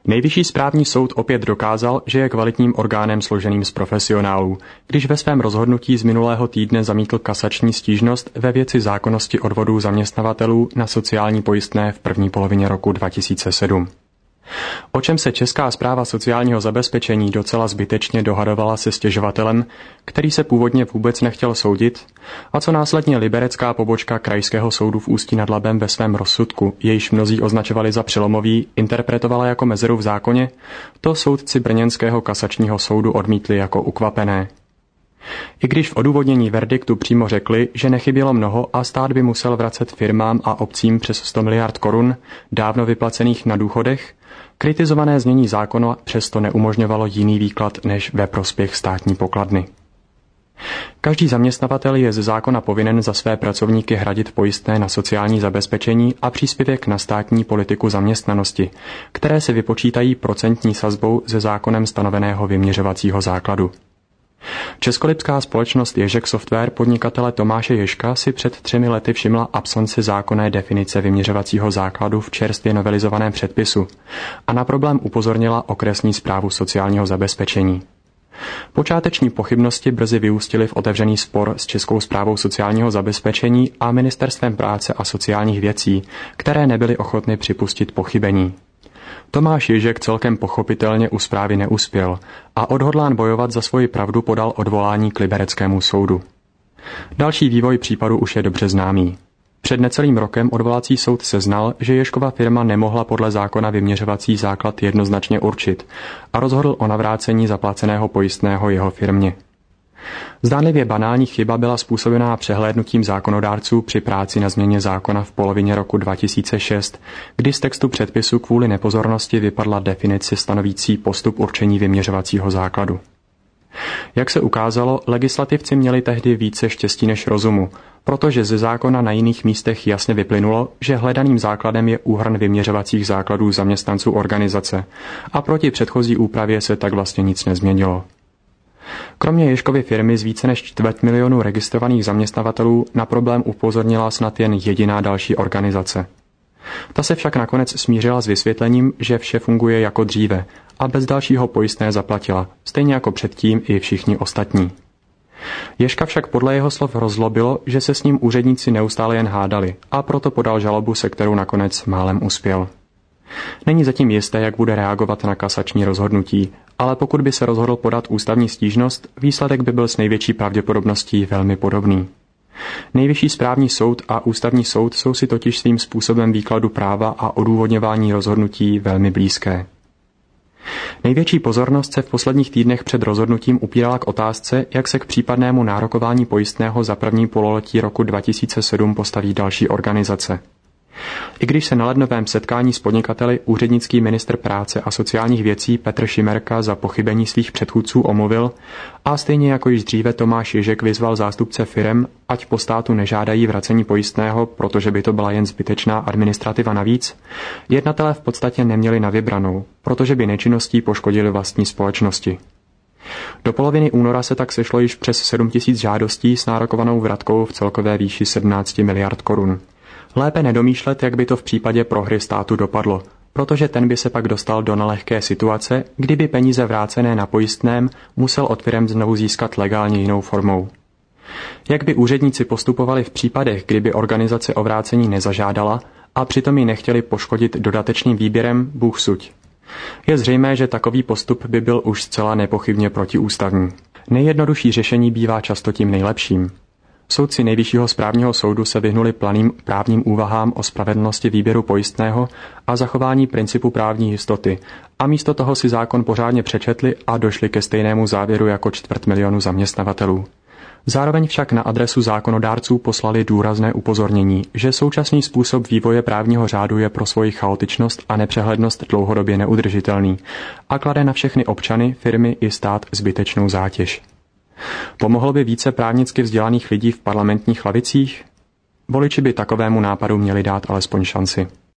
Nejvyšší správní soud opět dokázal, že je kvalitním orgánem složeným z profesionálů, když ve svém rozhodnutí z minulého týdne zamítl kasační stížnost ve věci zákonnosti odvodů zaměstnavatelů na sociální pojistné v první polovině roku 2007. O čem se Česká správa sociálního zabezpečení docela zbytečně dohadovala se stěžovatelem, který se původně vůbec nechtěl soudit, a co následně liberecká pobočka Krajského soudu v Ústí nad Labem ve svém rozsudku, jejž mnozí označovali za přelomový, interpretovala jako mezeru v zákoně, to soudci brněnského kasačního soudu odmítli jako ukvapené. I když v odůvodnění verdiktu přímo řekli, že nechybělo mnoho a stát by musel vracet firmám a obcím přes 100 miliard korun, dávno vyplacených na důchodech, kritizované znění zákona přesto neumožňovalo jiný výklad než ve prospěch státní pokladny. Každý zaměstnavatel je ze zákona povinen za své pracovníky hradit pojistné na sociální zabezpečení a příspěvek na státní politiku zaměstnanosti, které se vypočítají procentní sazbou ze zákonem stanoveného vyměřovacího základu. Českolipská společnost Ježek Software podnikatele Tomáše Ježka si před 3 lety všimla absenci zákonné definice vyměřovacího základu v čerstvě novelizovaném předpisu a na problém upozornila okresní správu sociálního zabezpečení. Počáteční pochybnosti brzy vyústily v otevřený spor s Českou správou sociálního zabezpečení a Ministerstvem práce a sociálních věcí, které nebyly ochotny připustit pochybení. Tomáš Ježek celkem pochopitelně u správy neuspěl a odhodlán bojovat za svoji pravdu podal odvolání k libereckému soudu. Další vývoj případu už je dobře známý. Před necelým rokem odvolací soud seznal, že Ježkova firma nemohla podle zákona vyměřovací základ jednoznačně určit a rozhodl o navrácení zaplaceného pojistného jeho firmě. Zdánlivě banální chyba byla způsobená přehlédnutím zákonodárců při práci na změně zákona v polovině roku 2006, kdy z textu předpisu kvůli nepozornosti vypadla definice stanovící postup určení vyměřovacího základu. Jak se ukázalo, legislativci měli tehdy více štěstí než rozumu, protože ze zákona na jiných místech jasně vyplynulo, že hledaným základem je úhrn vyměřovacích základů zaměstnanců organizace a proti předchozí úpravě se tak vlastně nic nezměnilo. Kromě Ježkovy firmy z více než 250 000 registrovaných zaměstnavatelů na problém upozornila snad jen jediná další organizace. Ta se však nakonec smířila s vysvětlením, že vše funguje jako dříve a bez dalšího pojistné zaplatila, stejně jako předtím i všichni ostatní. Ježka však podle jeho slov rozlobilo, že se s ním úředníci neustále jen hádali a proto podal žalobu, se kterou nakonec málem uspěl. Není zatím jisté, jak bude reagovat na kasační rozhodnutí, ale pokud by se rozhodl podat ústavní stížnost, výsledek by byl s největší pravděpodobností velmi podobný. Nejvyšší správní soud a ústavní soud jsou si totiž svým způsobem výkladu práva a odůvodňování rozhodnutí velmi blízké. Největší pozornost se v posledních týdnech před rozhodnutím upírala k otázce, jak se k případnému nárokování pojistného za první pololetí roku 2007 postaví další organizace. I když se na lednovém setkání s podnikateli úřednický ministr práce a sociálních věcí Petr Šimerka za pochybení svých předchůdců omluvil a stejně jako již dříve Tomáš Ježek vyzval zástupce firem, ať po státu nežádají vracení pojistného, protože by to byla jen zbytečná administrativa navíc, jednatelé v podstatě neměli na vybranou, protože by nečinností poškodili vlastní společnosti. Do poloviny února se tak sešlo již přes 7 000 žádostí s nárokovanou vratkou v celkové výši 17 miliard korun. Lépe nedomýšlet, jak by to v případě prohry státu dopadlo, protože ten by se pak dostal do nelehké situace, kdyby peníze vrácené na pojistném musel od firem znovu získat legálně jinou formou. Jak by úředníci postupovali v případech, kdyby organizace o vrácení nezažádala a přitom ji nechtěli poškodit dodatečným výběrem, Bůh suď. Je zřejmé, že takový postup by byl už zcela nepochybně protiústavní. Nejjednodušší řešení bývá často tím nejlepším. Soudci Nejvyššího správního soudu se vyhnuli planým právním úvahám o spravedlnosti výběru pojistného a zachování principu právní jistoty a místo toho si zákon pořádně přečetli a došli ke stejnému závěru jako 250 000 zaměstnavatelů. Zároveň však na adresu zákonodárců poslali důrazné upozornění, že současný způsob vývoje právního řádu je pro svoji chaotičnost a nepřehlednost dlouhodobě neudržitelný a klade na všechny občany, firmy i stát zbytečnou zátěž. Pomohlo by více právnicky vzdělaných lidí v parlamentních lavicích? Voliči by takovému nápadu měli dát alespoň šanci.